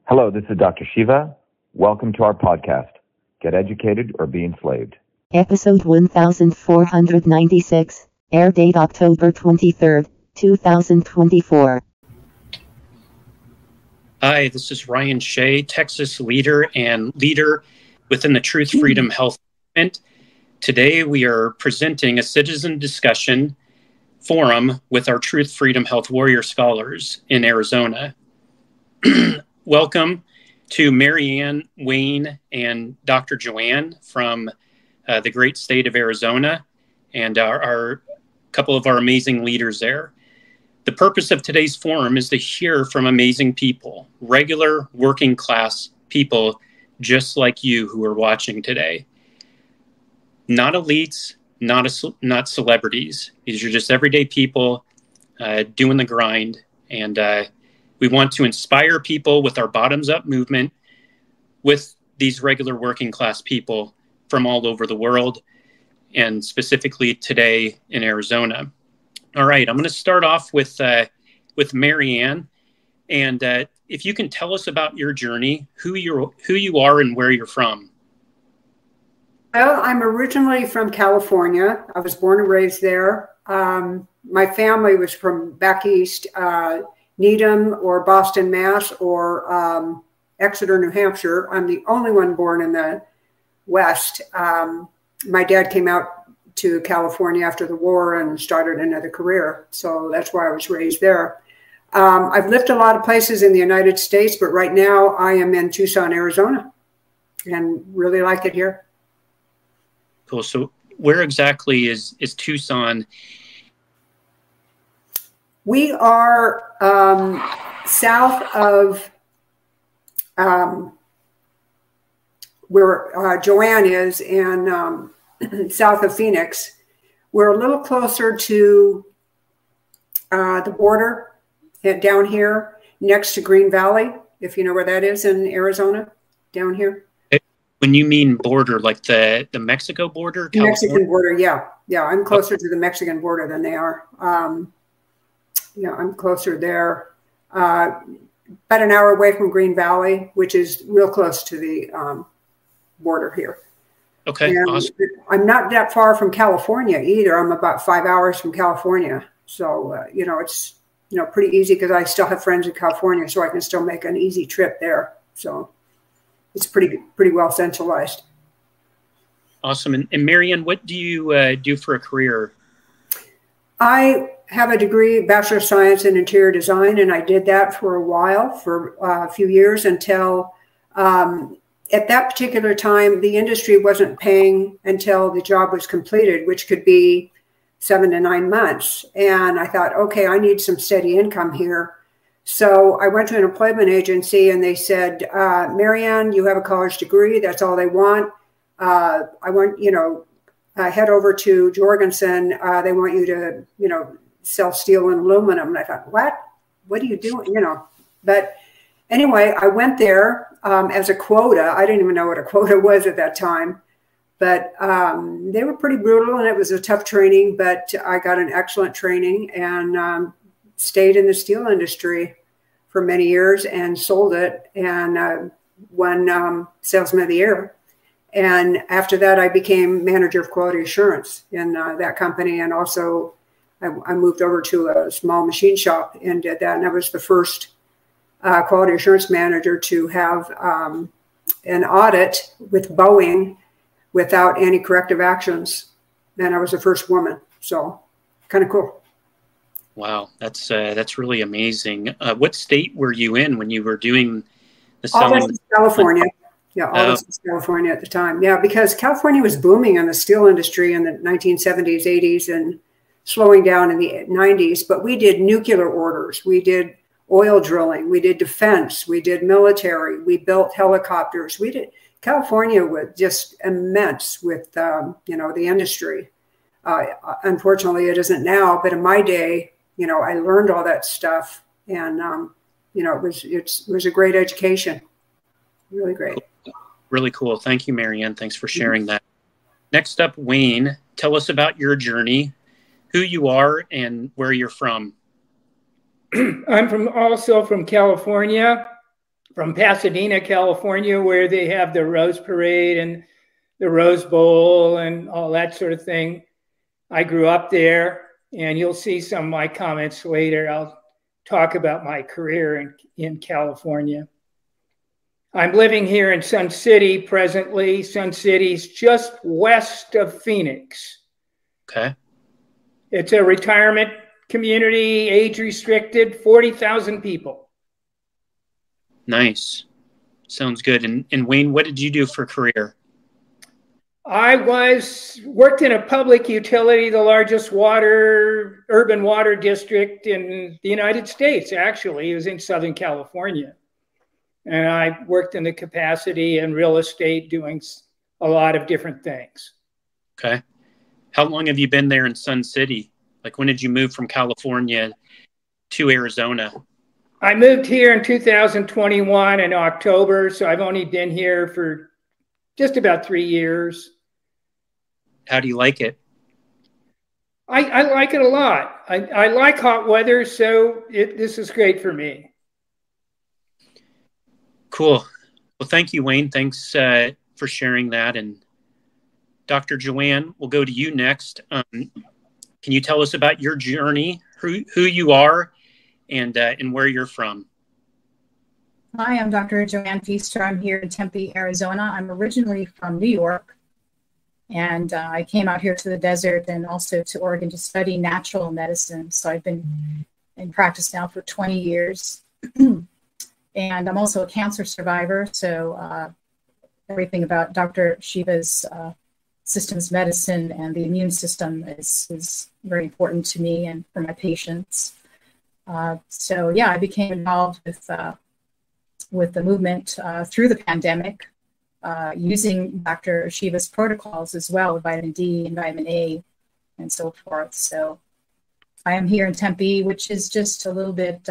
Hello, this is Dr. Shiva. Welcome to our podcast, Get Educated or Be Enslaved. Episode 1496, air date October 23rd, 2024. Hi, this is Ryan Shea, Texas leader and leader within the Truth Freedom Health Movement. Today we are presenting a citizen discussion forum with our Truth Freedom Health Warrior Scholars in Arizona. Welcome to Marianne, Wayne, and Dr. Joanne from the great state of Arizona and our couple of our amazing leaders there. The purpose of today's forum is to hear from amazing people, regular working class people just like you who are watching today. Not elites, not celebrities. These are just everyday people doing the grind, and we want to inspire people with our bottoms-up movement with these regular working class people from all over the world, and specifically today in Arizona. All right, I'm going to start off with Marianne, and if you can tell us about your journey, who you are, and where you're from. Well, I'm originally from California. I was born and raised there. My family was from back east, Needham or Boston, Mass, or Exeter, New Hampshire. I'm the only one born in the West. My dad came out to California after the war and started another career. So that's why I was raised there. I've lived a lot of places in the United States, but right now I am in Tucson, Arizona, and really like it here. Cool. So where exactly is Tucson? We are south of where Joanne is, and south of Phoenix. We're a little closer to the border down here next to Green Valley, if you know where that is in Arizona, down here. When you mean border, like the Mexico border? The Mexican border, yeah. Yeah, I'm closer to the Mexican border than they are. Yeah, I'm closer there. About an hour away from Green Valley, which is real close to the border here. Okay, and awesome. I'm not that far from California either. I'm about 5 hours from California. So, it's, pretty easy because I still have friends in California, so I can still make an easy trip there. So it's pretty well centralized. Awesome. And Marianne, what do you do for a career? I have a degree, Bachelor of Science in Interior Design, and I did that for a while, for a few years until at that particular time, the industry wasn't paying until the job was completed, which could be 7 to 9 months. And I thought, okay, I need some steady income here. So I went to an employment agency and they said, Marianne, you have a college degree. That's all they want. I want, head over to Jorgensen. They want you to, sell steel and aluminum. And I thought, what are you doing? But anyway, I went there as a quota. I didn't even know what a quota was at that time, but they were pretty brutal and it was a tough training, but I got an excellent training and stayed in the steel industry for many years and sold it and won Salesman of the Year. And after that, I became manager of quality assurance in that company. And also I moved over to a small machine shop and did that. And I was the first quality assurance manager to have an audit with Boeing without any corrective actions. And I was the first woman. So kind of cool. Wow, that's really amazing. What state were you in when you were doing the selling? All this was California. Yeah, all this was California at the time. Yeah, because California was booming in the steel industry in the 1970s, 80s, and slowing down in the 90s. But we did nuclear orders. We did oil drilling. We did defense. We did military. We built helicopters. California was just immense with, the industry. Unfortunately, it isn't now. But in my day, I learned all that stuff, and it was a great education, really great. Really cool. Thank you, Marianne. Thanks for sharing that. Next up, Wayne, tell us about your journey, who you are, and where you're from. I'm also from California, from Pasadena, California, where they have the Rose Parade and the Rose Bowl and all that sort of thing. I grew up there, and you'll see some of my comments later. I'll talk about my career in California. I'm living here in Sun City presently. Sun City's just west of Phoenix. Okay. It's a retirement community, age restricted, 40,000 people. Nice. Sounds good. And Wayne, what did you do for a career? I worked in a public utility, the largest urban water district in the United States, actually. It was in Southern California. And I worked in the capacity and real estate doing a lot of different things. Okay. How long have you been there in Sun City? Like, when did you move from California to Arizona? I moved here in 2021 in October, so I've only been here for just about 3 years. How do you like it? I like it a lot. I like hot weather, so this is great for me. Cool. Well, thank you, Wayne. Thanks for sharing that. And Dr. Joanne, we'll go to you next. Can you tell us about your journey, who you are, and where you're from? Hi, I'm Dr. Joanne Feaster. I'm here in Tempe, Arizona. I'm originally from New York, and I came out here to the desert and also to Oregon to study natural medicine. So I've been in practice now for 20 years. And I'm also a cancer survivor, so everything about Dr. Shiva's systems medicine and the immune system is very important to me and for my patients. So yeah, I became involved with the movement through the pandemic, using Dr. Shiva's protocols as well, with vitamin D and vitamin A and so forth. So I am here in Tempe, which is just a little bit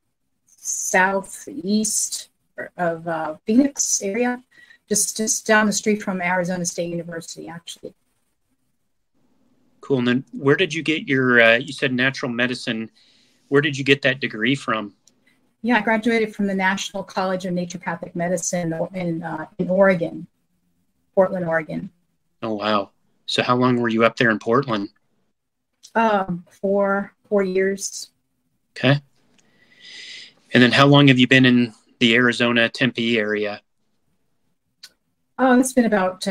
southeast of Phoenix area, just down the street from Arizona State University, actually. Cool. And then where did you get your, you said natural medicine, where did you get that degree from? Yeah, I graduated from the National College of Naturopathic Medicine in Oregon, Portland, Oregon. Oh, wow. So how long were you up there in Portland? 4 years. Okay. And then how long have you been in the Arizona Tempe area? Oh, it's been about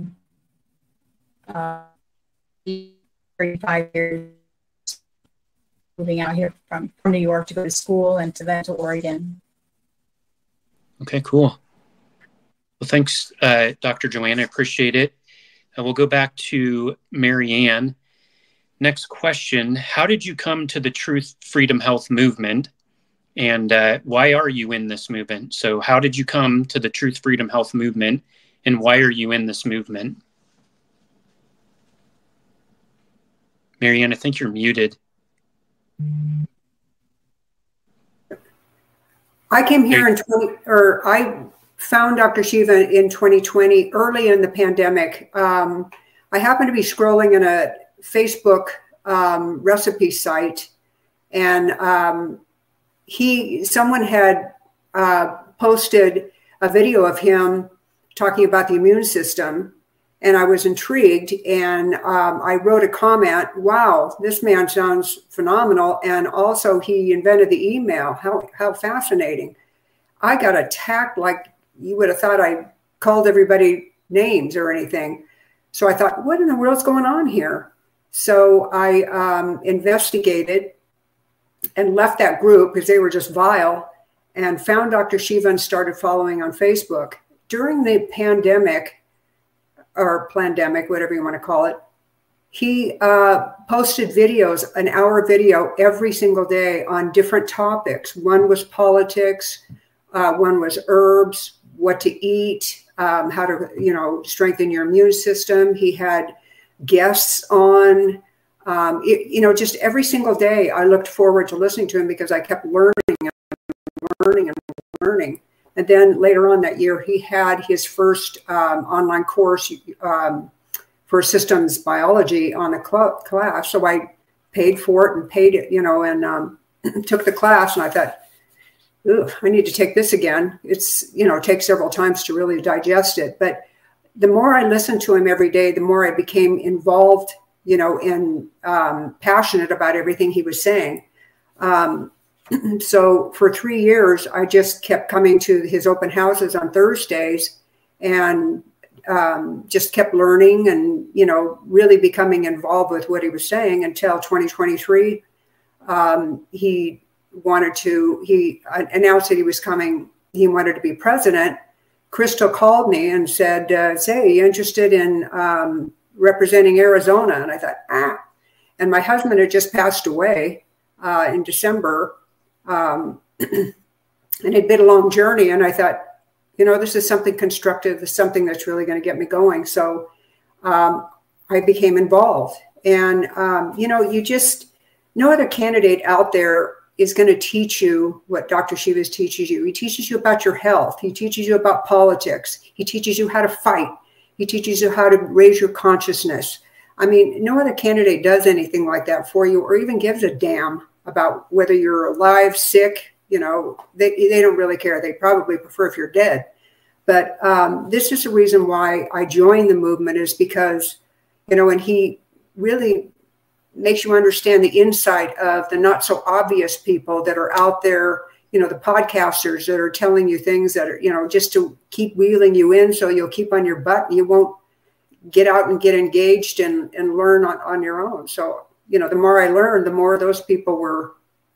35 years, moving out here from New York to go to school and then to Oregon. Okay, cool. Well, thanks, Dr. Joanne. I appreciate it. We'll go back to Marianne. Next question. How did you come to the Truth Freedom Health movement? And why are you in this movement? So how did you come to the Truth Freedom Health movement, and why are you in this movement? Marianne, I think you're muted. I came here I found Dr. Shiva in 2020, early in the pandemic. I happened to be scrolling in a Facebook recipe site, and someone had posted a video of him talking about the immune system, and I was intrigued, and I wrote a comment, wow, this man sounds phenomenal, and also he invented the email. How fascinating. I got attacked like you would have thought I called everybody names or anything. So I thought, what in the world's going on here? So I investigated and left that group because they were just vile, and found Dr. Shiva and started following on Facebook. During the pandemic, or plandemic, whatever you want to call it, he posted videos, an hour video every single day on different topics. One was politics, one was herbs, what to eat, how to, strengthen your immune system. He had guests on. Just every single day I looked forward to listening to him because I kept learning and learning and learning. And then later on that year, he had his first online course for systems biology on a class. So I paid for it and paid it, and took the class. And I thought, ugh, I need to take this again. It's, it takes several times to really digest it. But the more I listened to him every day, the more I became involved, and passionate about everything he was saying. So for 3 years, I just kept coming to his open houses on Thursdays and just kept learning and, really becoming involved with what he was saying until 2023. He announced that he was coming. He wanted to be president. Crystal called me and said, say, are you interested in representing Arizona? And I thought, And my husband had just passed away in December. And it'd been a long journey. And I thought, this is something constructive. This is something that's really going to get me going. So I became involved. And, you just, no other candidate out there is going to teach you what Dr. Shiva teaches you. He teaches you about your health. He teaches you about politics. He teaches you how to fight. He teaches you how to raise your consciousness. I mean, no other candidate does anything like that for you or even gives a damn about whether you're alive, sick. They don't really care. They probably prefer if you're dead. But this is the reason why I joined the movement, is because, and he really makes you understand the inside of the not so obvious people that are out there, the podcasters that are telling you things that are, just to keep wheeling you in so you'll keep on your butt and you won't get out and get engaged and learn on your own. So, the more I learned, the more those people were,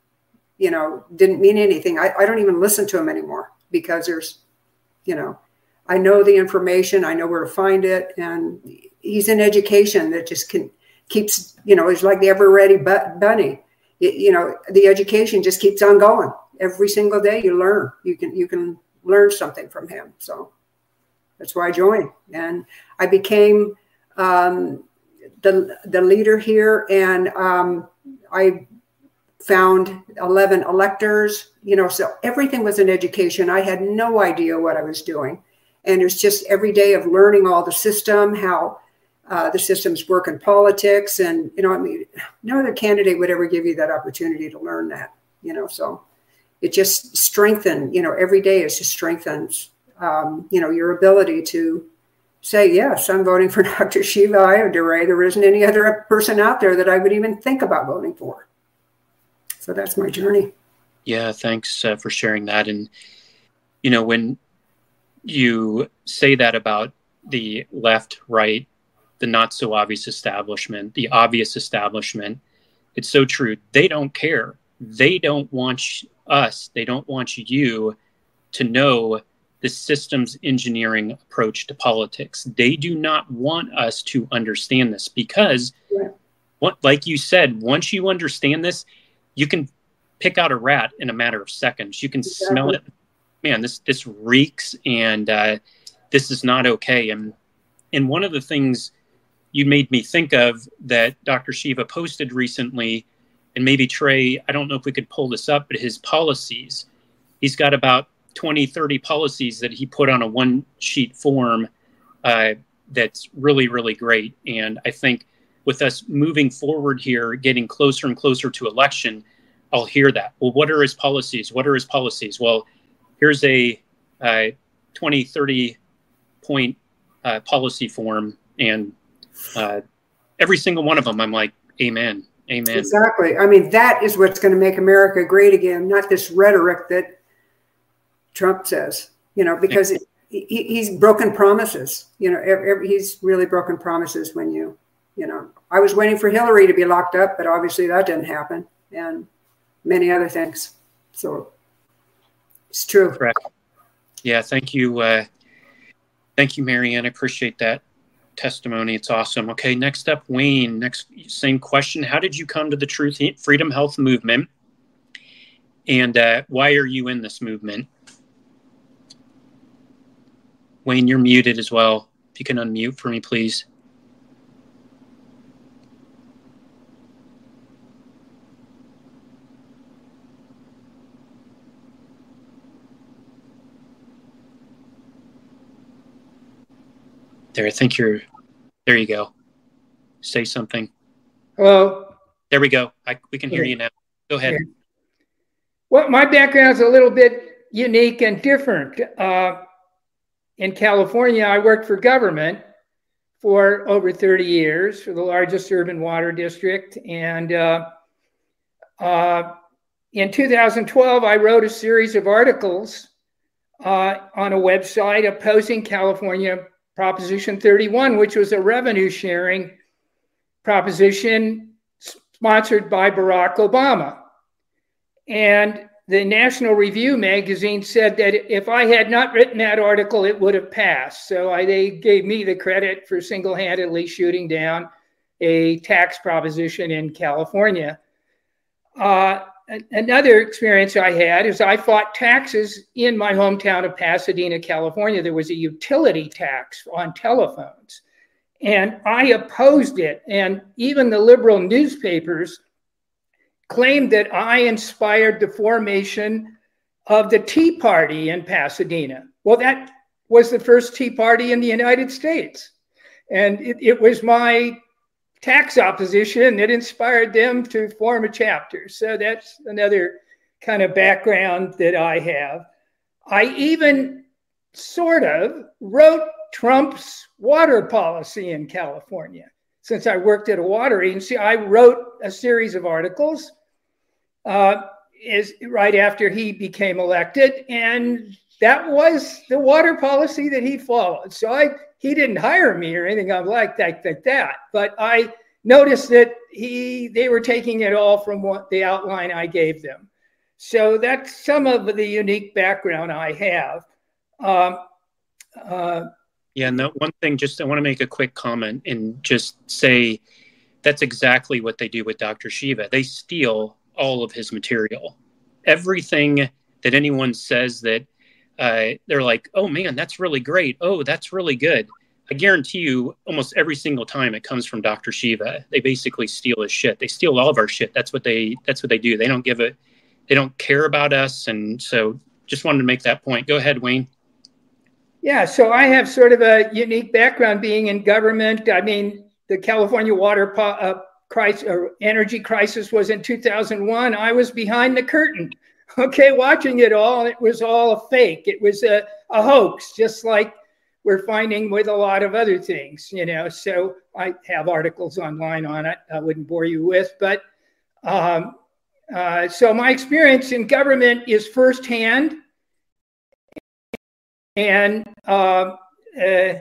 didn't mean anything. I don't even listen to them anymore because there's, I know the information, I know where to find it. And he's in education that just keeps, it's like the ever ready bunny. The education just keeps on going. Every single day you learn. You can learn something from him. So that's why I joined. And I became the leader here. And I found 11 electors, so everything was in education. I had no idea what I was doing. And it's just every day of learning all the system, how the systems work in politics. And, no other candidate would ever give you that opportunity to learn that, so it just strengthened, every day it just strengthens, your ability to say, yes, I'm voting for Dr. Shiva Ayyadurai. There isn't any other person out there that I would even think about voting for. So that's my journey. Yeah, thanks for sharing that. And, when you say that about the left, right, the not so obvious establishment, the obvious establishment, it's so true. They don't care. They don't want us, they don't want you to know the systems engineering approach to politics. They do not want us to understand this because, like you said, once you understand this, you can pick out a rat in a matter of seconds. You can smell it. Man, this reeks, and this is not okay. And one of the things you made me think of that Dr. Shiva posted recently, and maybe Trey, I don't know if we could pull this up, but his policies. He's got about 20, 30 policies that he put on a one-sheet form that's really, really great. And I think with us moving forward here, getting closer and closer to election, I'll hear that. Well, what are his policies? What are his policies? Well, here's a 20, 30 point policy form. And every single one of them, I'm like, amen, amen. Exactly. I mean, that is what's going to make America great again, not this rhetoric that Trump says, because he's broken promises. He's really broken promises when I was waiting for Hillary to be locked up, but obviously that didn't happen, and many other things. So it's true. Correct. Yeah. Thank you. Thank you, Marianne. I appreciate that testimony. It's awesome. Okay. Next up, Wayne, same question. How did you come to the Truth Freedom Health movement? And why are you in this movement? Wayne, you're muted as well. If you can unmute for me, please. There, I think there you go. Say something. Hello. There we go. We can hear you now. Go ahead. Well, my background is a little bit unique and different. In California, I worked for government for over 30 years for the largest urban water district. And in 2012, I wrote a series of articles on a website opposing California Proposition 31, which was a revenue sharing proposition sponsored by Barack Obama. And the National Review magazine said that if I had not written that article, it would have passed. So they gave me the credit for single-handedly shooting down a tax proposition in California. Another experience I had is I fought taxes in my hometown of Pasadena, California. There was a utility tax on telephones, and I opposed it. And even the liberal newspapers claimed that I inspired the formation of the Tea Party in Pasadena. Well, that was the first Tea Party in the United States. And it was my tax opposition that inspired them to form a chapter. So that's another kind of background that I have. I even sort of wrote Trump's water policy in California. Since I worked at a water agency, I wrote a series of articles right after he became elected, and that was the water policy that he followed. So he didn't hire me or anything like that, but I noticed that they were taking it all from what the outline I gave them. So that's some of the unique background I have. Yeah, and one thing, I want to make a quick comment and just say that's exactly what they do with Dr. Shiva. They steal all of his material. Everything that anyone says that they're like, oh man, that's really great. Oh, that's really good. I guarantee you almost every single time it comes from Dr. Shiva. They basically steal his shit. They steal all of our shit. That's what they do. They don't care about us. And so just wanted to make that point. Go ahead, Wayne. Yeah, so I have sort of a unique background being in government. I mean, the California water energy crisis was in 2001. I was behind the curtain, watching it all. And it was all a fake. It was a hoax, just like we're finding with a lot of other things, So I have articles online on it. I wouldn't bore you with, but so my experience in government is firsthand. And, I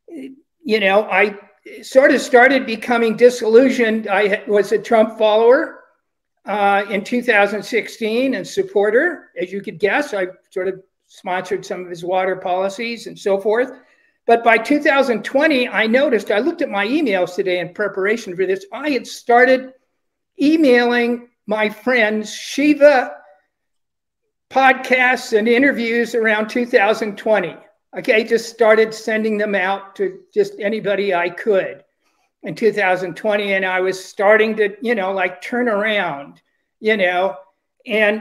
sort of started becoming disillusioned. I was a Trump follower in 2016 and supporter, as you could guess. I sort of sponsored some of his water policies and so forth. But by 2020, I looked at my emails today in preparation for this. I had started emailing my friends Shiva podcasts and interviews around 2020. Just started sending them out to just anybody I could in 2020. And I was starting to, turn around, and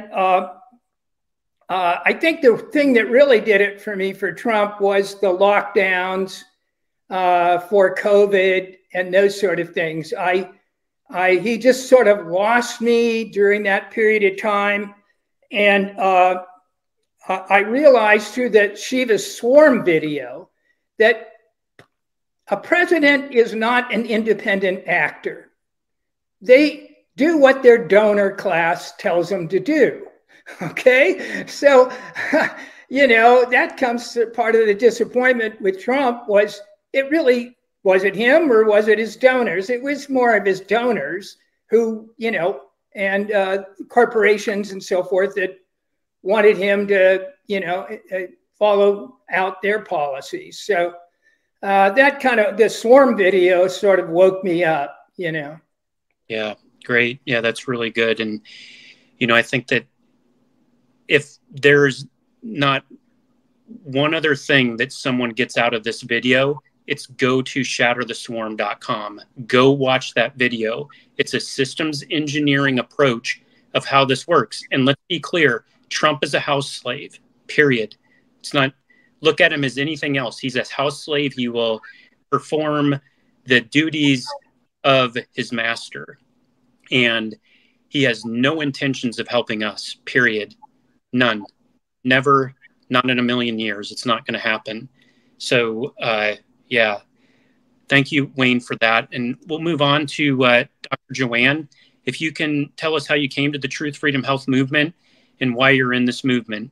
I think the thing that really did it for me for Trump was the lockdowns for COVID and those sort of things. He just sort of lost me during that period of time. And I realized through that Shiva's swarm video that a president is not an independent actor. They do what their donor class tells them to do. So, that comes to part of the disappointment with Trump was it him or was it his donors? It was more of his donors who, and corporations and so forth that wanted him to, follow out their policies. So that kind of, the swarm video sort of woke me up, Yeah, great. Yeah, that's really good. And, I think that if there's not one other thing that someone gets out of this video, it's go to shattertheswarm.com. Go watch that video. It's a systems engineering approach of how this works. And let's be clear, Trump is a house slave, period. It's not, look at him as anything else. He's a house slave. He will perform the duties of his master. And He has no intentions of helping us, period. None. Never, not in a million years. It's not going to happen. So, yeah, thank you, Wayne, for that. And we'll move on to Dr. Joanne. If you can tell us how you came to the Truth, Freedom, Health movement and why you're in this movement.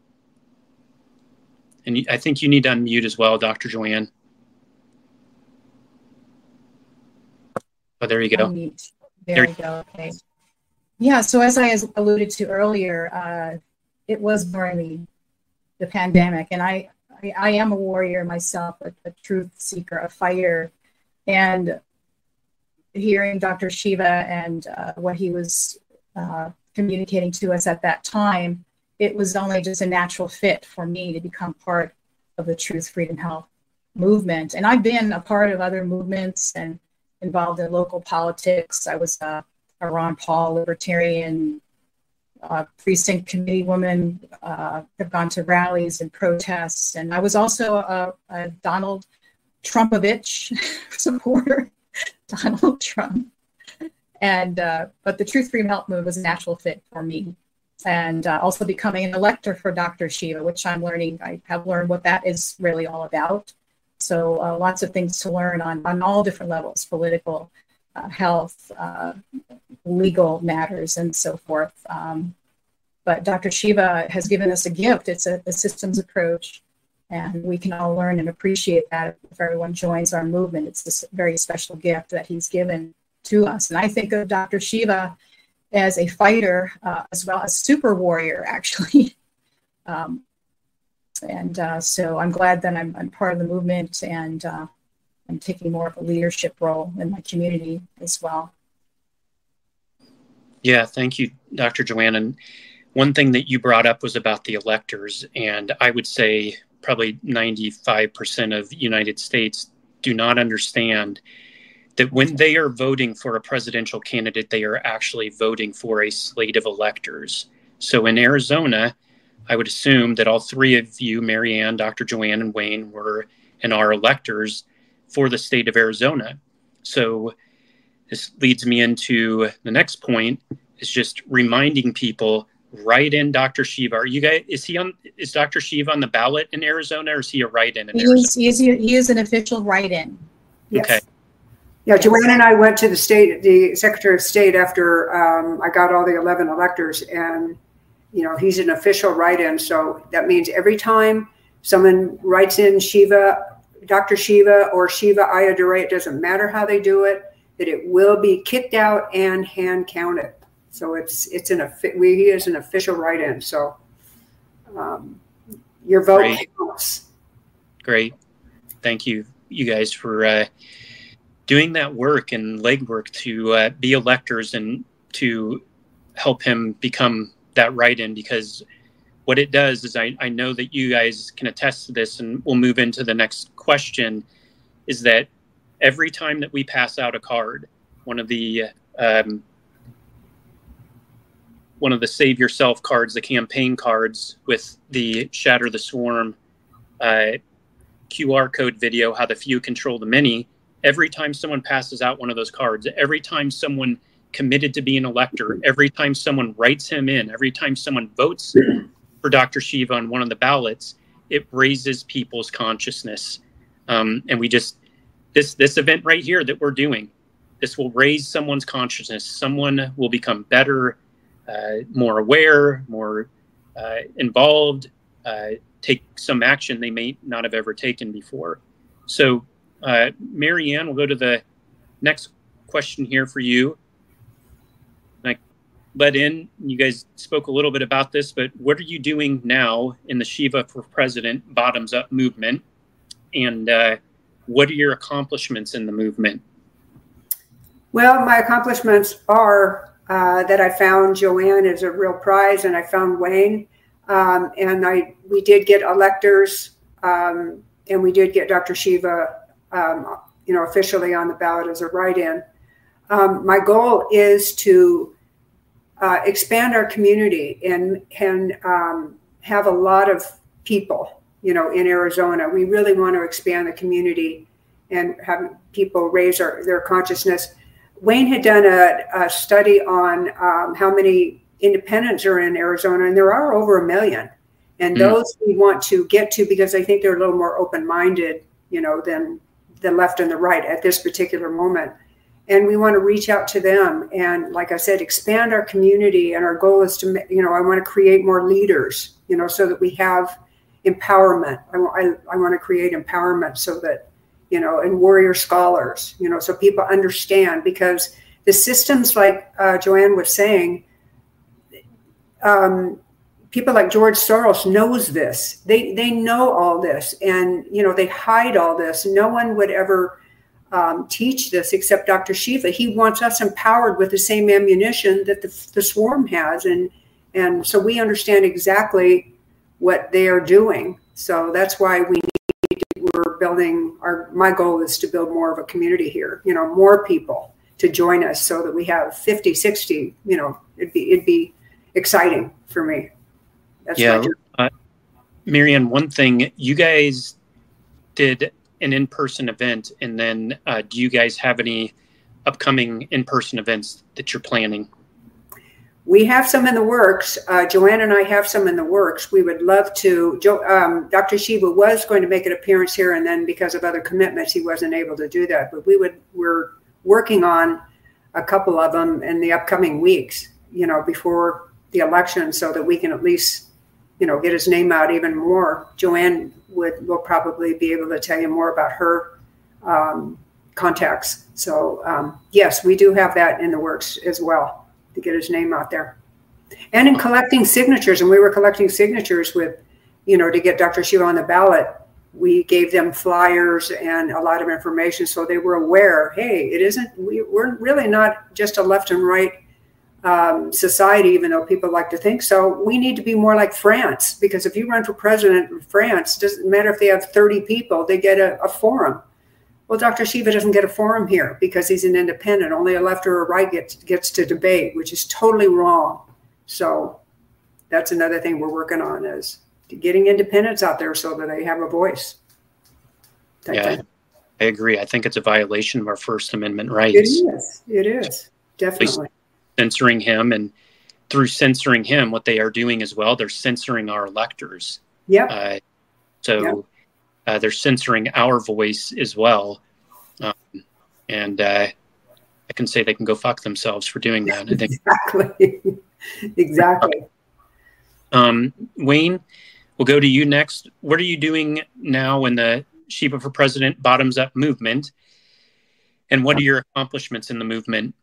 And I think you need to unmute as well, Dr. Joanne. Oh, there you go. There you go. Okay. Yeah, so as I alluded to earlier, it was during the pandemic, and I am a warrior myself, a truth seeker, a fighter, and hearing Dr. Shiva and what he was communicating to us at that time, it was only just a natural fit for me to become part of the Truth, Freedom, Health movement. And I've been a part of other movements and involved in local politics. I was a Ron Paul libertarian precinct committee woman, have gone to rallies and protests. And I was also a Donald Trumpovich supporter, Donald Trump. And but the Truth, Freedom, Health movement was a natural fit for me. And also becoming an elector for Dr. Shiva, which I'm learning. I have learned what that is really all about. So lots of things to learn on all different levels, political, health, legal matters, and so forth. But Dr. Shiva has given us a gift. It's a systems approach, and we can all learn and appreciate that if everyone joins our movement. It's this very special gift that he's given to us. And I think of Dr. Shiva as a fighter, as well as super warrior, actually. So I'm glad that I'm part of the movement, and I'm taking more of a leadership role in my community as well. Yeah, thank you, Dr. Joanne. And one thing that you brought up was about the electors, and I would say probably 95% of the United States do not understand that when they are voting for a presidential candidate, they are actually voting for a slate of electors. So in Arizona, I would assume that all three of you, Marianne, Dr. Joanne, and Wayne, were and are electors for the state of Arizona. So this leads me into the next point, is just reminding people, write in Dr. Shiva. Are you guys, is Dr. Shiva on the ballot in Arizona, or is he a write-in in Arizona? He is an official write-in. Yes. Okay. Yeah, Joanne and I went to the Secretary of State after I got all the 11 electors, and he's an official write-in. So that means every time someone writes in Shiva, Dr. Shiva or Shiva Ayyadurai, it doesn't matter how they do it, that it will be kicked out and hand counted. So he is an official write-in. So your vote counts. Great. Thank you guys for doing that work and legwork to be electors and to help him become that write-in, because what it does is I know that you guys can attest to this, and we'll move into the next question, is that every time that we pass out a card, one of the Save Yourself cards, the campaign cards with the Shatter the Swarm QR code video, how the few control the many, every time someone passes out one of those cards, every time someone committed to be an elector, every time someone writes him in, every time someone votes for Dr. Shiva on one of the ballots, it raises people's consciousness. And we just, this event right here that we're doing, this will raise someone's consciousness. Someone will become better, more aware, more involved, take some action they may not have ever taken before. So, Marianne, we'll go to the next question here for you. I let in, you guys spoke a little bit about this, but what are you doing now in the Shiva for President bottoms-up movement? And what are your accomplishments in the movement? Well, my accomplishments are that I found Joanne as a real prize, and I found Wayne, and we did get electors, and we did get Dr. Shiva officially on the ballot as a write-in. My goal is to expand our community and have a lot of people, in Arizona. We really want to expand the community and have people raise their consciousness. Wayne had done a study on how many independents are in Arizona, and there are over 1 million. And those we want to get to because I think they're a little more open-minded, than the left and the right at this particular moment. And we want to reach out to them and, like I said, expand our community. And our goal is to, I want to create more leaders, so that we have empowerment. I want to create empowerment so that, and warrior scholars, so people understand, because the systems, like Joanne was saying, people like George Soros knows this. They know all this, and they hide all this. No one would ever teach this except Dr. Shiva. He wants us empowered with the same ammunition that the swarm has, and so we understand exactly what they are doing. So that's why we're building. My goal is to build more of a community here. More people to join us so that we have 50, 60. It'd be exciting for me. That's Marianne, one thing, you guys did an in-person event, and then do you guys have any upcoming in-person events that you're planning? We have some in the works. Joanne and I have some in the works. We would love to. Dr. Shiva was going to make an appearance here, and then because of other commitments, he wasn't able to do that. But we're working on a couple of them in the upcoming weeks, before the election, so that we can at least get his name out even more. Joanne will probably be able to tell you more about her contacts. So yes, we do have that in the works as well, to get his name out there. And in collecting signatures, and we were collecting signatures with, to get Dr. Shiva on the ballot, we gave them flyers and a lot of information so they were aware, hey, we're really not just a left and right society, even though people like to think so. We need to be more like France, because if you run for president in France, it doesn't matter if they have 30 people, they get a forum. Well, Dr. Shiva doesn't get a forum here because he's an independent. Only a left or a right gets to debate, which is totally wrong. So that's another thing we're working on, is getting independents out there so that they have a voice. I agree. I think it's a violation of our First Amendment rights. It is. Definitely. Censoring him, and through censoring him, what they are doing as well, they're censoring our electors. They're censoring our voice as well. And I can say they can go fuck themselves for doing that. I think. Exactly. Wayne, we'll go to you next. What are you doing now in the Shiva for President Bottoms Up movement? And what are your accomplishments in the movement?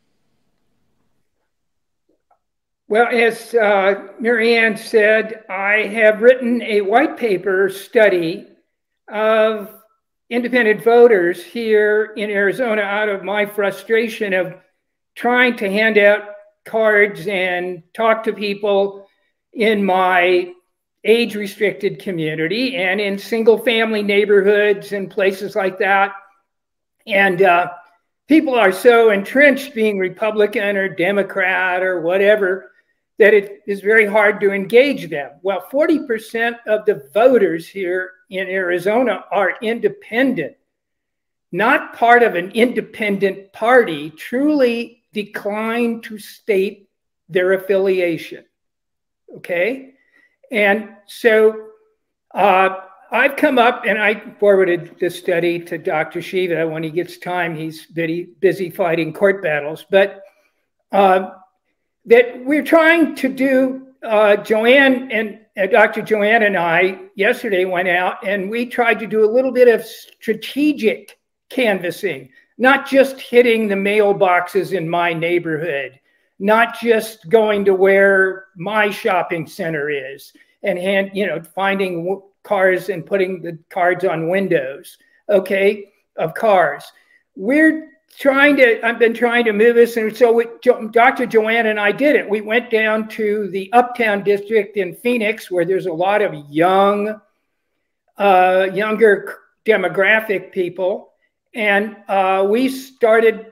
Well, as Marianne said, I have written a white paper study of independent voters here in Arizona out of my frustration of trying to hand out cards and talk to people in my age-restricted community and in single-family neighborhoods and places like that. And people are so entrenched being Republican or Democrat or whatever that it is very hard to engage them. Well, 40% of the voters here in Arizona are independent, not part of an independent party, truly decline to state their affiliation. Okay? And so I've come up, and I forwarded this study to Dr. Shiva when he gets time. He's busy fighting court battles. But that we're trying to do, Joanne and Dr. Joanne and I yesterday went out and we tried to do a little bit of strategic canvassing, not just hitting the mailboxes in my neighborhood, not just going to where my shopping center is and finding cars and putting the cards on windows, of cars. I've been trying to move this, and so Dr. Joanne and I did it. We went down to the Uptown District in Phoenix, where there's a lot of younger demographic people, and we started,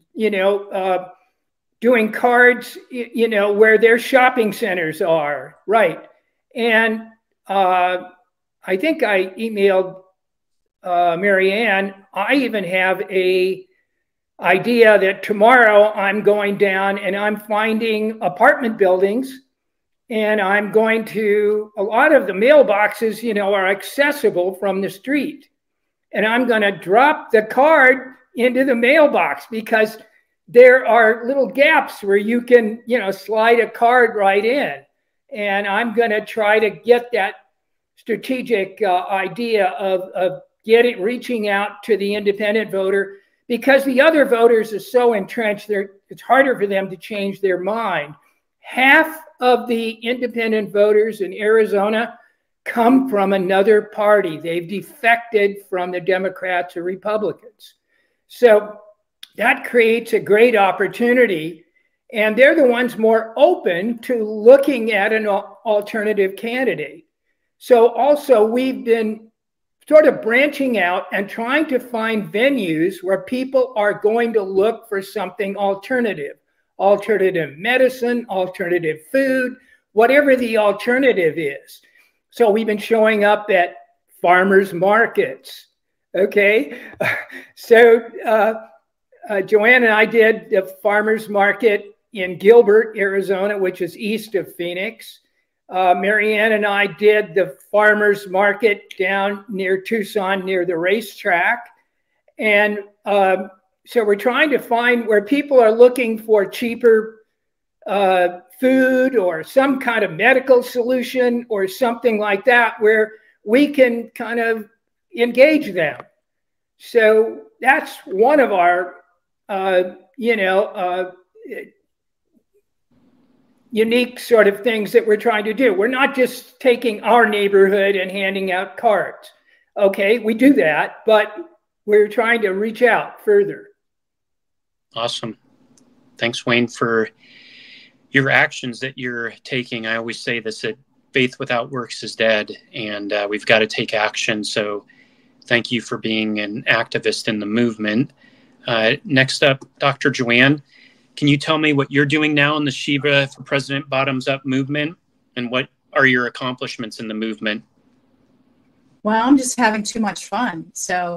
doing cards, where their shopping centers are, right? And I think I emailed Marianne. I even have a idea that tomorrow I'm going down and I'm finding apartment buildings, and I'm going to, a lot of the mailboxes, are accessible from the street. And I'm going to drop the card into the mailbox because there are little gaps where you can, slide a card right in. And I'm going to try to get that strategic idea of reaching out to the independent voter, because the other voters are so entrenched, it's harder for them to change their mind. Half of the independent voters in Arizona come from another party. They've defected from the Democrats or Republicans. So that creates a great opportunity. And they're the ones more open to looking at an alternative candidate. So also we've been sort of branching out and trying to find venues where people are going to look for something alternative medicine, alternative food, whatever the alternative is. So we've been showing up at farmers markets. Okay. So Joanne and I did the farmers market in Gilbert, Arizona, which is east of Phoenix. Marianne and I did the farmers market down near Tucson, near the racetrack. And so we're trying to find where people are looking for cheaper food or some kind of medical solution or something like that, where we can kind of engage them. So that's one of our, unique sort of things that we're trying to do. We're not just taking our neighborhood and handing out cards. Okay, we do that, but we're trying to reach out further. Awesome. Thanks, Wayne, for your actions that you're taking. I always say this, that faith without works is dead, and we've got to take action. So thank you for being an activist in the movement. Next up, Dr. Joanne, can you tell me what you're doing now in the Shiva for President Bottoms Up movement, and what are your accomplishments in the movement? Well, I'm just having too much fun. So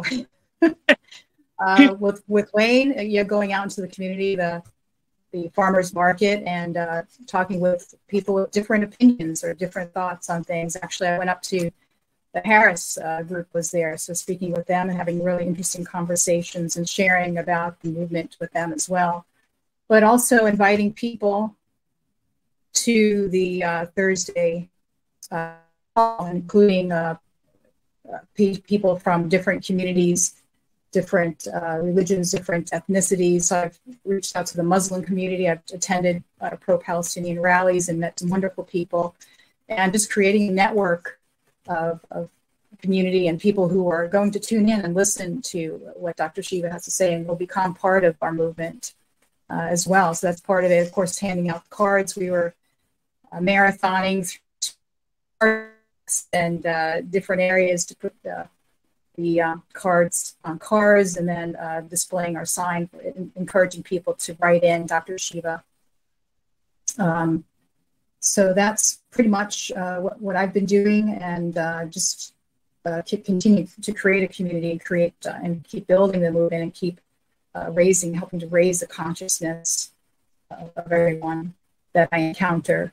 with Wayne, you're going out into the community, the farmers market, and talking with people with different opinions or different thoughts on things. Actually, I went up to the Harris group was there, so speaking with them and having really interesting conversations and sharing about the movement with them as well. But also inviting people to the Thursday, including people from different communities, different religions, different ethnicities. So I've reached out to the Muslim community. I've attended pro-Palestinian rallies and met some wonderful people, and just creating a network of community and people who are going to tune in and listen to what Dr. Shiva has to say and will become part of our movement as well. So that's part of it. Of course, handing out cards. We were marathoning and different areas to put the cards on cars, and then displaying our sign, encouraging people to write in Dr. Shiva. So that's pretty much what I've been doing, and just continue to create a community, and keep building the movement, and keep helping to raise the consciousness of everyone that I encounter.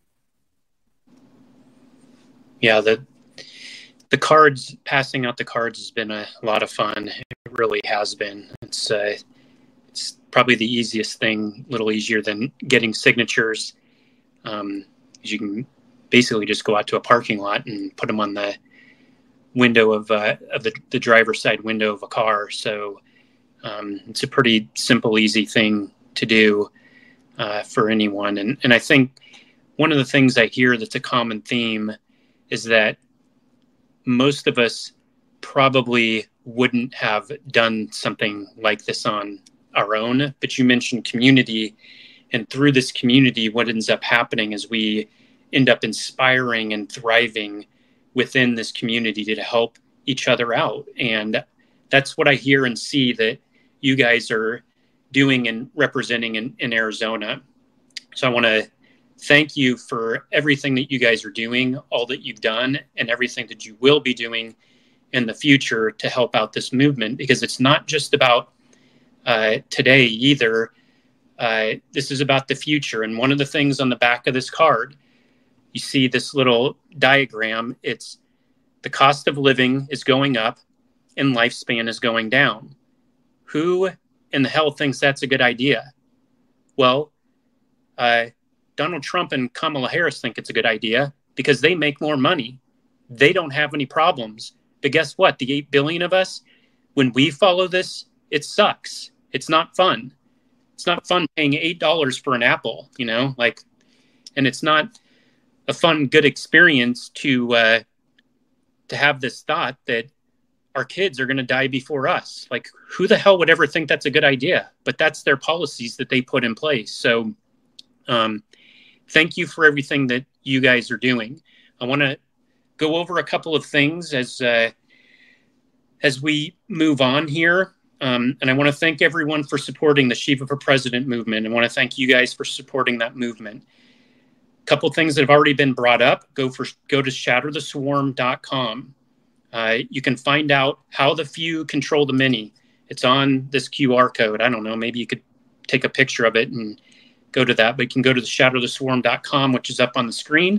Yeah, the cards, passing out the cards has been a lot of fun. It really has been. It's probably the easiest thing, a little easier than getting signatures. You can basically just go out to a parking lot and put them on the window of the driver's side window of a car. So it's a pretty simple, easy thing to do for anyone. And I think one of the things I hear that's a common theme is that most of us probably wouldn't have done something like this on our own. But you mentioned community, and through this community, what ends up happening is we end up inspiring and thriving within this community to help each other out. And that's what I hear and see that you guys are doing and representing in Arizona. So I want to thank you for everything that you guys are doing, all that you've done, and everything that you will be doing in the future to help out this movement, because it's not just about today either. This is about the future. And one of the things on the back of this card, you see this little diagram. It's the cost of living is going up and lifespan is going down. Who in the hell thinks that's a good idea? Well, Donald Trump and Kamala Harris think it's a good idea because they make more money. They don't have any problems. But guess what? The 8 billion of us, when we follow this, it sucks. It's not fun. It's not fun paying $8 for an apple, and it's not a fun, good experience to have this thought that our kids are going to die before us. Like, who the hell would ever think that's a good idea? But that's their policies that they put in place. So thank you for everything that you guys are doing. I want to go over a couple of things as we move on here. And I want to thank everyone for supporting the Shiva for President movement. I want to thank you guys for supporting that movement. A couple of things that have already been brought up. Go to shattertheswarm.com. You can find out how the few control the many. It's on this QR code. I don't know, maybe you could take a picture of it and go to that, but you can go to the shattertheswarm.com, which is up on the screen.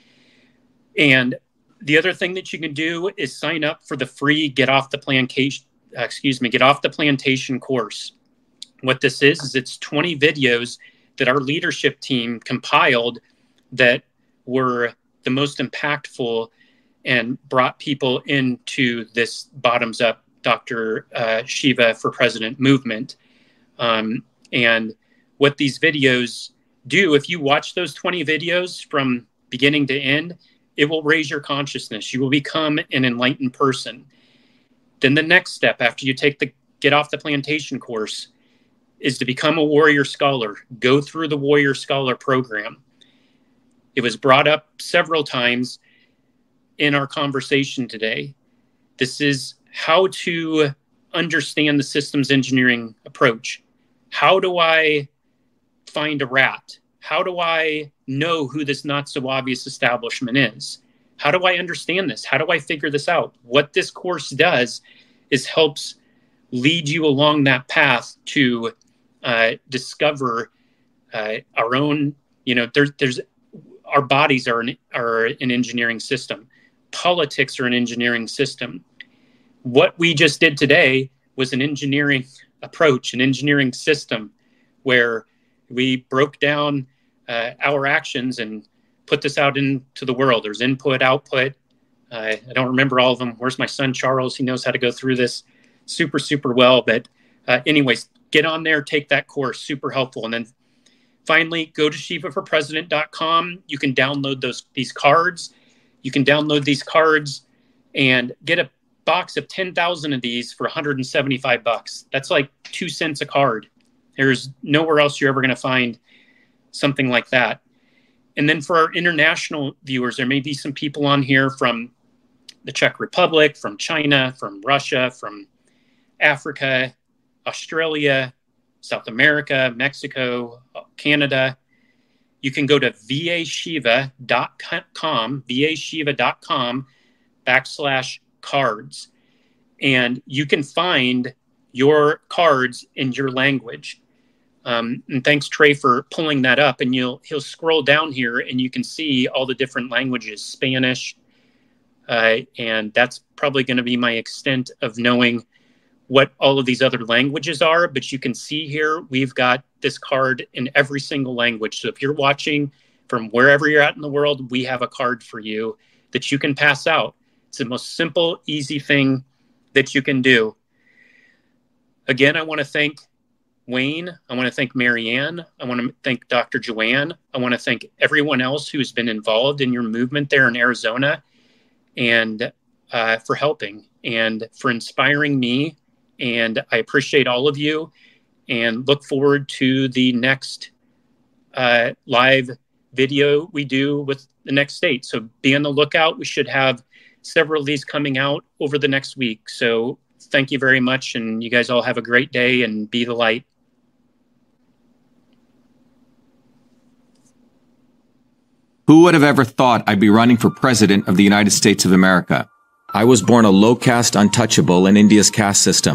And the other thing that you can do is sign up for the free Get Off the Plantation course. What this is it's 20 videos that our leadership team compiled that were the most impactful and brought people into this bottoms-up Dr. Shiva for President movement. And what these videos do, if you watch those 20 videos from beginning to end, it will raise your consciousness. You will become an enlightened person. Then the next step after you take the Get Off the Plantation course is to become a Warrior Scholar. Go through the Warrior Scholar program. It was brought up several times in our conversation today. This is how to understand the systems engineering approach. How do I find a rat? How do I know who this not so obvious establishment is? How do I understand this? How do I figure this out? What this course does is helps lead you along that path to discover our own, there's our bodies are an engineering system. Politics are an engineering system. What we just did today was an engineering approach, an engineering system where we broke down our actions and put this out into the world. There's input, output. I don't remember all of them. Where's my son, Charles? He knows how to go through this super, super well. But anyways, get on there, take that course, super helpful. And then finally, go to shivaforpresident.com. You can download these cards. You can download these cards and get a box of 10,000 of these for $175. That's like 2 cents a card. There's nowhere else you're ever going to find something like that. And then for our international viewers, there may be some people on here from the Czech Republic, from China, from Russia, from Africa, Australia, South America, Mexico, Canada. You can go to vashiva.com/cards, and you can find your cards in your language. And thanks, Trey, for pulling that up. And he'll scroll down here, and you can see all the different languages, Spanish, and that's probably going to be my extent of knowing what all of these other languages are. But you can see here, we've got this card in every single language. So if you're watching from wherever you're at in the world, we have a card for you that you can pass out. It's the most simple, easy thing that you can do. Again, I want to thank Wayne. I want to thank Marianne. I want to thank Dr. Joanne. I want to thank everyone else who's been involved in your movement there in Arizona, and for helping and for inspiring me. And I appreciate all of you and look forward to the next live video we do with the next state. So be on the lookout. We should have several of these coming out over the next week. So thank you very much. And you guys all have a great day and be the light. Who would have ever thought I'd be running for president of the United States of America? I was born a low caste untouchable in India's caste system.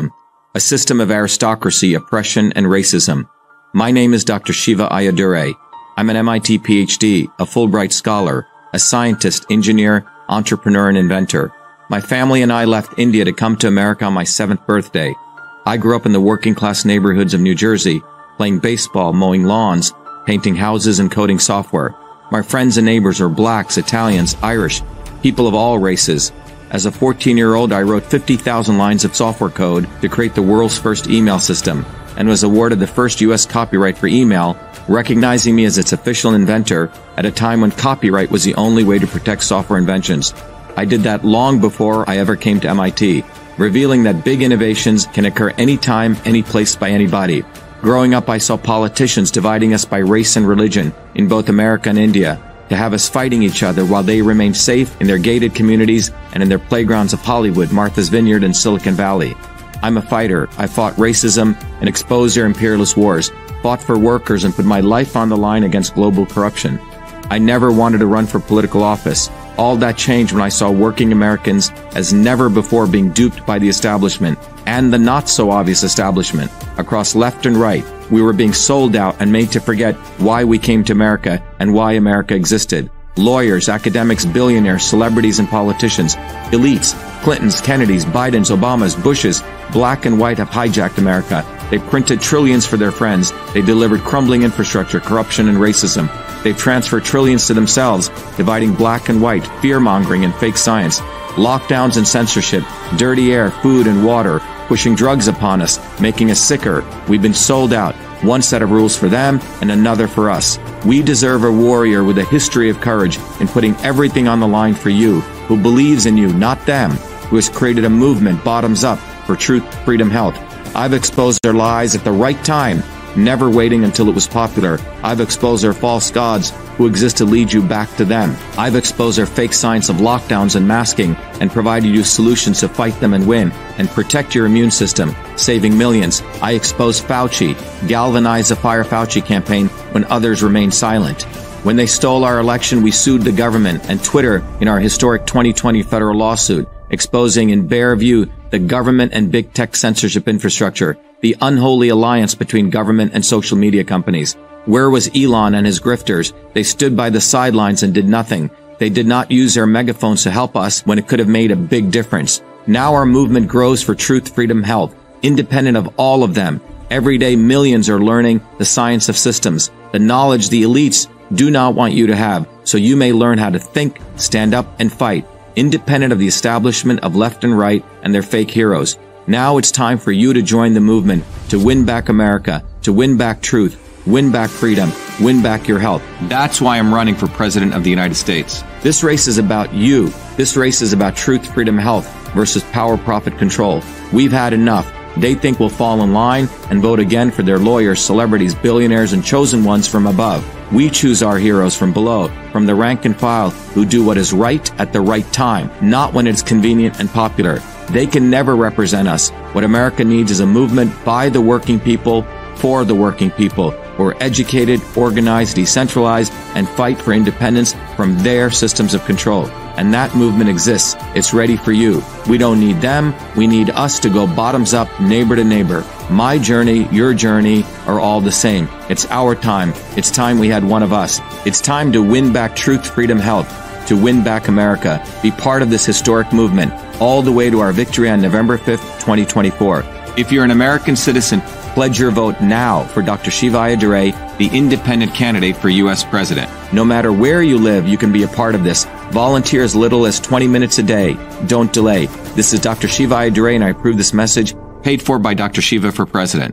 a system of aristocracy, oppression, and racism. My name is Dr. Shiva Ayyadurai. I'm an MIT PhD, a Fulbright scholar, a scientist, engineer, entrepreneur, and inventor. My family and I left India to come to America on my 7th birthday. I grew up in the working-class neighborhoods of New Jersey, playing baseball, mowing lawns, painting houses, and coding software. My friends and neighbors are blacks, Italians, Irish, people of all races. As a 14-year-old, I wrote 50,000 lines of software code to create the world's first email system and was awarded the first U.S. copyright for email, recognizing me as its official inventor at a time when copyright was the only way to protect software inventions. I did that long before I ever came to MIT, revealing that big innovations can occur anytime, any place, by anybody. Growing up, I saw politicians dividing us by race and religion in both America and India, to have us fighting each other while they remained safe in their gated communities and in their playgrounds of Hollywood, Martha's Vineyard, and Silicon Valley. I'm a fighter. I fought racism and exposed their imperialist wars, fought for workers, and put my life on the line against global corruption. I never wanted to run for political office. All that changed when I saw working Americans as never before being duped by the establishment and the not-so-obvious establishment. Across left and right, we were being sold out and made to forget why we came to America and why America existed. Lawyers, academics, billionaires, celebrities, and politicians, elites, Clintons, Kennedys, Bidens, Obamas, Bushes, black and white have hijacked America. They printed trillions for their friends. They delivered crumbling infrastructure, corruption, and racism. They've transferred trillions to themselves, dividing black and white, fear-mongering, and fake science. Lockdowns and censorship, dirty air, food, and water, pushing drugs upon us, making us sicker. We've been sold out. One set of rules for them and another for us. We deserve a warrior with a history of courage in putting everything on the line for you, who believes in you, not them, who has created a movement bottoms up for truth, freedom, health. I've exposed their lies at the right time, never waiting until it was popular. I've exposed their false gods who exist to lead you back to them. I've exposed their fake science of lockdowns and masking and provided you solutions to fight them and win and protect your immune system, saving millions. I exposed Fauci, galvanized the Fire Fauci campaign when others remained silent. When they stole our election, we sued the government and Twitter in our historic 2020 federal lawsuit, exposing in bare view the government and big tech censorship infrastructure, the unholy alliance between government and social media companies. Where was Elon and his grifters? They stood by the sidelines and did nothing. They did not use their megaphones to help us when it could have made a big difference. Now our movement grows for truth, freedom, health, independent of all of them. Every day millions are learning the science of systems, the knowledge the elites do not want you to have, so you may learn how to think, stand up, and fight, independent of the establishment of left and right and their fake heroes. Now it's time for you to join the movement, to win back America, to win back truth, win back freedom, win back your health. That's why I'm running for President of the United States. This race is about you. This race is about truth, freedom, health versus power, profit, control. We've had enough. They think we'll fall in line and vote again for their lawyers, celebrities, billionaires, and chosen ones from above. We choose our heroes from below, from the rank and file, who do what is right at the right time, not when it's convenient and popular. They can never represent us. What America needs is a movement by the working people, for the working people, who are educated, organized, decentralized, and fight for independence from their systems of control. And that movement exists. It's ready for you. We don't need them. We need us to go bottoms up, neighbor to neighbor. My journey, your journey are all the same. It's our time. It's time we had one of us. It's time to win back truth, freedom, health, to win back America. Be part of this historic movement, all the way to our victory on November 5th, 2024. If you're an American citizen, pledge your vote now for Dr. Shiva Ayyadurai, the independent candidate for U.S. President. No matter where you live, you can be a part of this. Volunteer as little as 20 minutes a day. Don't delay. This is Dr. Shiva Ayyadurai, and I approve this message, paid for by Dr. Shiva for President.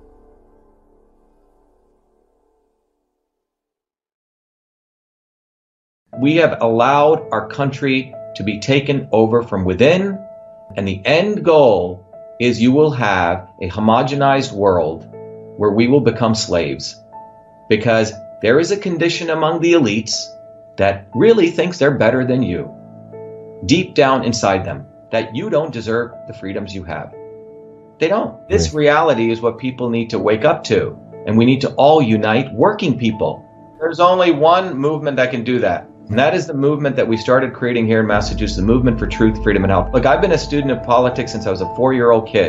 We have allowed our country to be taken over from within, and the end goal is you will have a homogenized world where we will become slaves, because there is a condition among the elites that really thinks they're better than you, deep down inside them, that you don't deserve the freedoms you have. They don't. This reality is what people need to wake up to, and we need to all unite, working people. There's only one movement that can do that, and that is the movement that we started creating here in Massachusetts, the movement for truth, freedom, and health. Look, I've been a student of politics since I was a 4-year-old kid.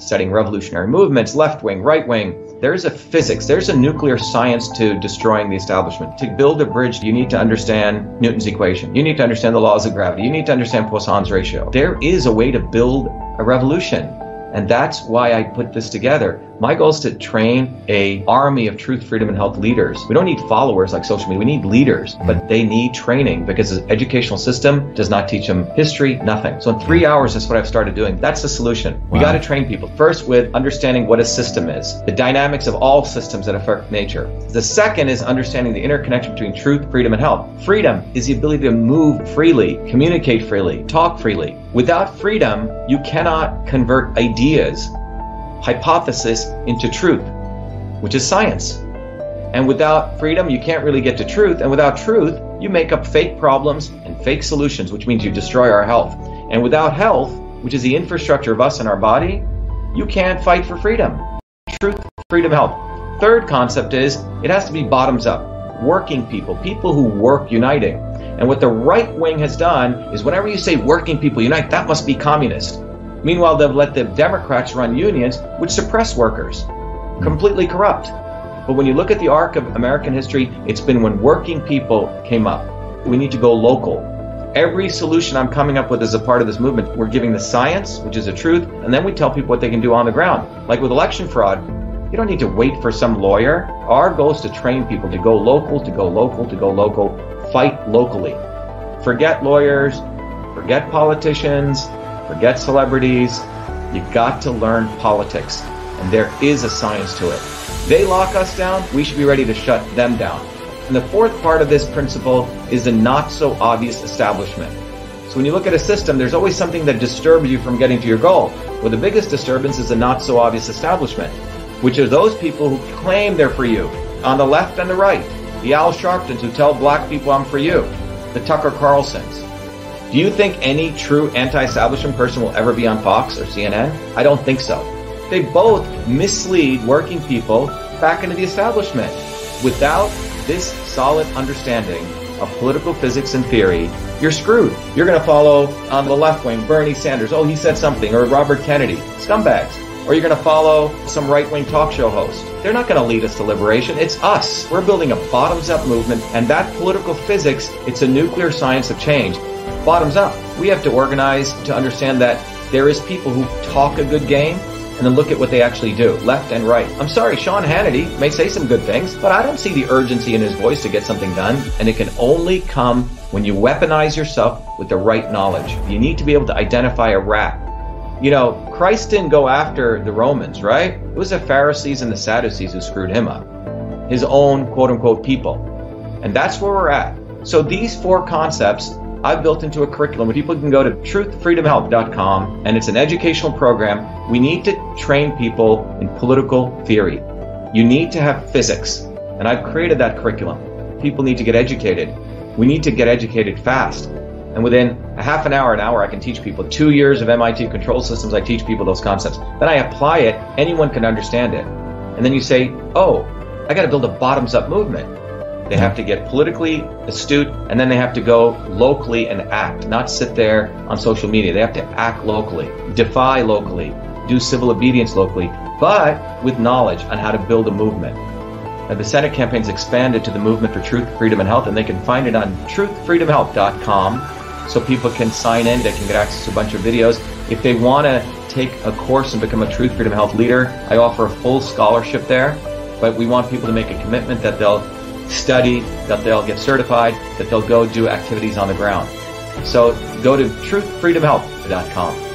studying revolutionary movements, left wing, right wing. There's a physics, there's a nuclear science to destroying the establishment. To build a bridge, you need to understand Newton's equation. You need to understand the laws of gravity. You need to understand Poisson's ratio. There is a way to build a revolution. And that's why I put this together. My goal is to train an army of truth, freedom, and health leaders. We don't need followers like social media. We need leaders, but they need training because the educational system does not teach them history, nothing. So in 3 hours, that's what I've started doing. That's the solution. Wow. We got to train people first with understanding what a system is, the dynamics of all systems that affect nature. The second is understanding the interconnection between truth, freedom, and health. Freedom is the ability to move freely, communicate freely, talk freely. Without freedom, you cannot convert ideas, hypothesis into truth, which is science. And without freedom, you can't really get to truth. And without truth, you make up fake problems and fake solutions, which means you destroy our health. And without health, which is the infrastructure of us and our body, you can't fight for freedom. Truth, freedom, health. Third concept is it has to be bottoms up. Working people, people who work uniting. And what the right wing has done is whenever you say working people unite, that must be communist. Meanwhile, they've let the Democrats run unions, which suppress workers. Completely corrupt. But when you look at the arc of American history, it's been when working people came up. We need to go local. Every solution I'm coming up with as a part of this movement, we're giving the science, which is the truth, and then we tell people what they can do on the ground. Like with election fraud, you don't need to wait for some lawyer. Our goal is to train people to go local, to go local, to go local, fight locally. Forget lawyers, forget politicians, forget celebrities. You've got to learn politics, and there is a science to it. They lock us down, we should be ready to shut them down. And the fourth part of this principle is the not so obvious establishment. So when you look at a system, there's always something that disturbs you from getting to your goal. Well, the biggest disturbance is the not so obvious establishment, which are those people who claim they're for you, on the left and the right. The Al Sharptons who tell black people I'm for you. The Tucker Carlsons. Do you think any true anti-establishment person will ever be on Fox or CNN? I don't think so. They both mislead working people back into the establishment. Without this solid understanding of political physics and theory, you're screwed. You're going to follow on the left wing, Bernie Sanders. Oh, he said something. Or Robert Kennedy. Scumbags. Or you're going to follow some right-wing talk show host. They're not going to lead us to liberation. It's us. We're building a bottoms-up movement, and that political physics, it's a nuclear science of change. Bottoms up. We have to organize to understand that there is people who talk a good game and then look at what they actually do, left and right. I'm sorry, Sean Hannity may say some good things, but I don't see the urgency in his voice to get something done, and it can only come when you weaponize yourself with the right knowledge. You need to be able to identify a rat. You know, Christ didn't go after the Romans, right? It was the Pharisees and the Sadducees who screwed him up. His own quote-unquote people. And that's where we're at. So these four concepts I've built into a curriculum where people can go to truthfreedomhealth.com, and it's an educational program. We need to train people in political theory. You need to have physics, and I've created that curriculum. People need to get educated. We need to get educated fast. And within a half an hour, I can teach people. 2 years of MIT control systems, I teach people those concepts. Then I apply it, anyone can understand it. And then you say, oh, I got to build a bottoms-up movement. They have to get politically astute, and then they have to go locally and act, not sit there on social media. They have to act locally, defy locally, do civil obedience locally, but with knowledge on how to build a movement. And the Senate campaign's expanded to the Movement for Truth, Freedom, and Health, and they can find it on truthfreedomhealth.com. So people can sign in, they can get access to a bunch of videos. If they want to take a course and become a Truth, Freedom, Health leader, I offer a full scholarship there. But we want people to make a commitment that they'll study, that they'll get certified, that they'll go do activities on the ground. So go to truthfreedomhealth.com.